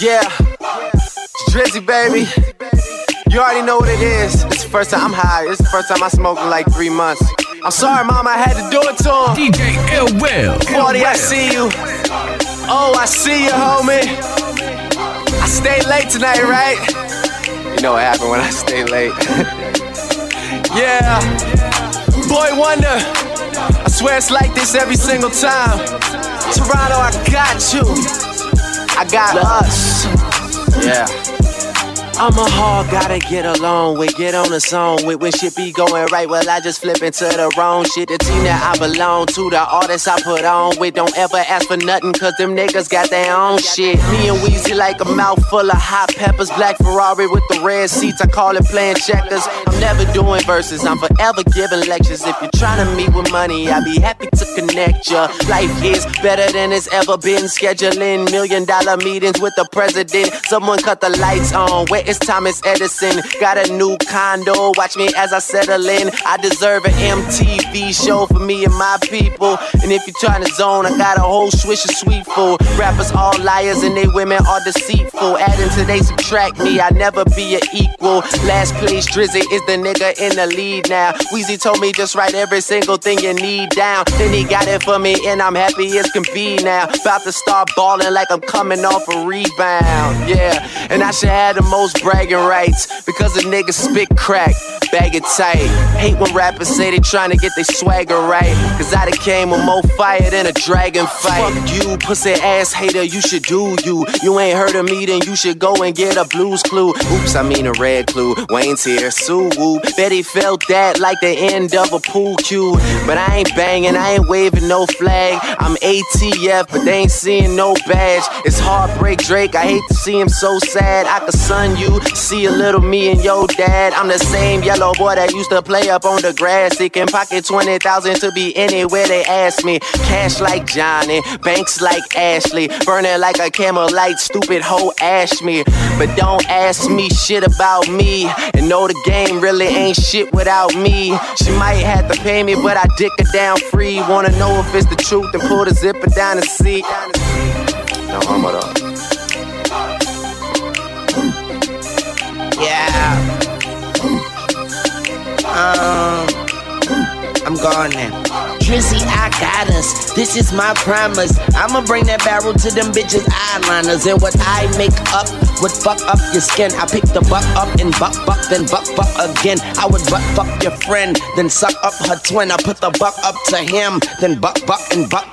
Yeah, Drizzy, baby. You already know what it is. It's the first time I'm high. It's the first time I smoked in like 3 months. I'm sorry, mama, I had to do it to him. DJ L-Will. 40, I see you. Oh, I see you, homie. I stayed late tonight, right? You know what happened when I stay late. Yeah. Boy Wonder. I swear it's like this every single time. Toronto, I got you. I got us. Yeah. I'm a hog, gotta get along with, get on the song with. When shit be going right, well, I just flip into the wrong shit. The team that I belong to, the artists I put on with. Don't ever ask for nothing, cause them niggas got their own shit. Me and Weezy like a mouthful of hot peppers. Black Ferrari with the red seats, I call it playing checkers. I'm never doing verses, I'm forever giving lectures. If you're trying to meet with money, I'd be happy to connect ya. Life is better than it's ever been. Scheduling $1 million meetings with the president. Someone cut the lights on. It's Thomas Edison. Got a new condo, watch me as I settle in. I deserve an MTV show for me and my people. And if you're trying to zone, I got a whole swish of sweet food. Rappers all liars and they women are deceitful. Adding to they subtract me, I never be an equal. Last place Drizzy is the nigga in the lead now. Weezy told me just write every single thing you need down. Then he got it for me and I'm happy as can be now. About to start balling like I'm coming off a rebound. Yeah, and I should have the most bragging rights because a nigga spit crack, bag it tight. Hate when rappers say they tryna get their swagger right, cause I done came with more fire than a dragon fight. Fuck you, pussy ass hater, you should do you. You ain't heard of me, then you should go and get a Blues Clue. Oops, I mean a red clue. Wayne's here, Sue Woo. Betty felt that like the end of a pool cue. But I ain't banging, I ain't waving no flag. I'm ATF, but they ain't seeing no badge. It's Heartbreak Drake, I hate to see him so sad. I could son you, see a little me and your dad. I'm the same yellow boy that used to play up on the grass. He can pocket 20,000 to be anywhere they ask me. Cash like Johnny, banks like Ashley. Burning like a camel light, stupid hoe ash me. But don't ask me shit about me. And know the game really ain't shit without me. She might have to pay me, but I dick her down free. Wanna know if it's the truth, then pull the zipper down the seat. No homo though. Yeah. I'm gone now. Drizzy, I got us. This is my promise. I'ma bring that barrel to them bitches' eyeliners. And what I make up would fuck up your skin. I pick the buck up and buck, then buck again. I would fuck your friend, then suck up her twin. I put the buck up to him, then buck and buck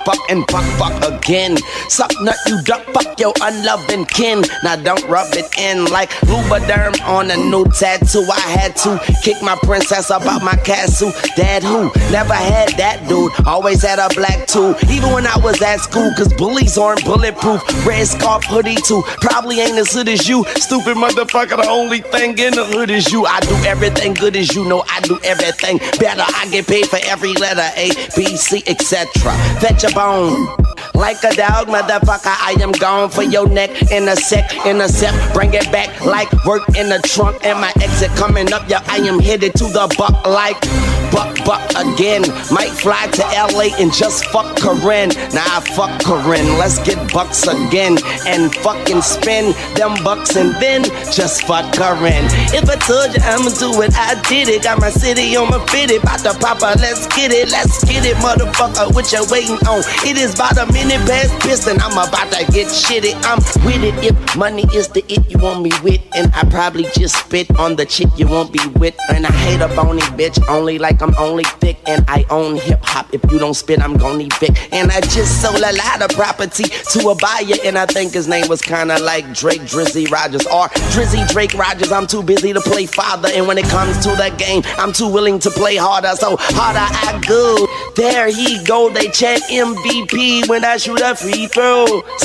again. Suck nut, you duck, fuck your unloving kin. Now don't rub it in like Lubriderm on a new tattoo. I had to kick my princess up out my castle. Dad who? Never had that dude. Always had a black too. Even when I was at school, cause bullies aren't bulletproof. Red scarf hoodie too. Probably ain't as hood as you. Stupid motherfucker, the only thing in the hood is you. I do everything good as you know. I do everything better. I get paid for every letter A, B, C, etc. Fetch a bone. Like a dog, motherfucker, I am gone for your neck in a sec, bring it back like work in the trunk and my exit coming up, yeah, I am headed to the buck like buck again. Might fly to LA and just fuck Corinne. Nah, I fuck Corinne, let's get bucks again and fucking spend them bucks and then just fuck Corinne. If I told you I'ma do it, I did it. Got my city on my fitty, bout to pop up, let's get it, motherfucker, what you waiting on? It is about a minute past piston, I'm about to get shitty. I'm with it if money is the it you want me with. And I probably just spit on the chick you won't be with. And I hate a bony bitch, only like I'm only thick. And I own hip-hop, if you don't spit I'm gon' evict. And I just sold a lot of property to a buyer. And I think his name was kinda like Drake Drizzy Rogers. Or Drizzy Drake Rogers, I'm too busy to play father. And when it comes to the game, I'm too willing to play harder. So harder I go. There he go, they chant MVP when I shoot a free throw.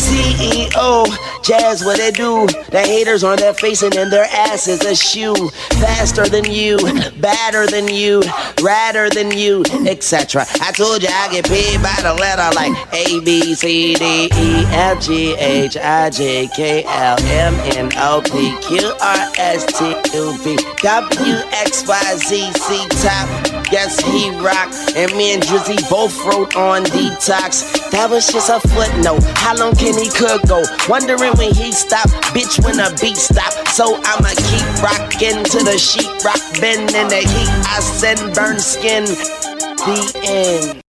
CEO, Jazz, what they do? The haters on their face and in their ass is a shoe. Faster than you, badder than you, radder than you, etc. I told you I get paid by the letter like A, B, C, D, E, F, G, H, I, J, K, L, M, N, O, P, Q, R, S, T, U, V, W, X, Y, Z, C, top. Yes, he rock. And me and Drizzy both wrote on Detox. That was just a footnote. How long can he could go? Wondering when he stop, bitch, when the beat stop. So I'ma keep rockin' to the sheep rock bend in the heat. I send burn skin. The end.